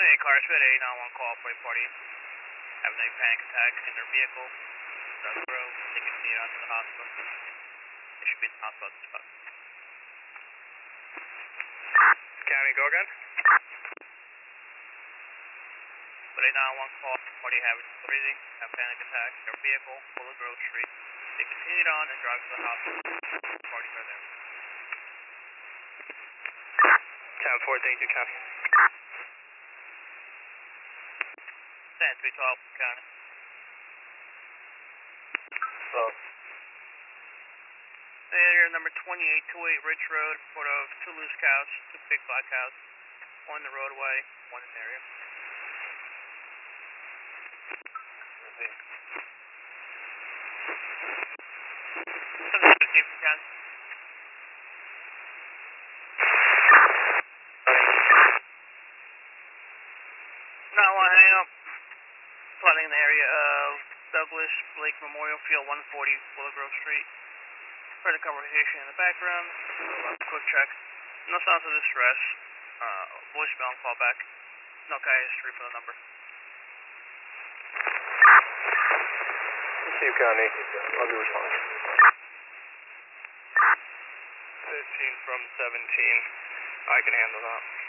Hey, cars at 891 call for a party. Having a panic attack in their vehicle. Doug Grove. They can see it onto the hospital. They should be in the hospital at this spot. County, go again. But 891 call party having breathing, have panic attack, their vehicle, Fuller Grove Street. They continued on and drive to the hospital. Parties are there. 10-4, thank you, County. 10-312, County. Well, Area number 2828 Ridge Road, report of 2 loose cows, 2 big black cows, 1 in the roadway, 1 in the area. County. Not one hang up. Flooding in the area of Douglas Blake Memorial Field 140 Willow Grove Street. Further conversation in the background. Quick check. No signs of distress. Voicemail and call back. No history for the number. Thank you, County. Love your response. 15 from 17. I can handle that.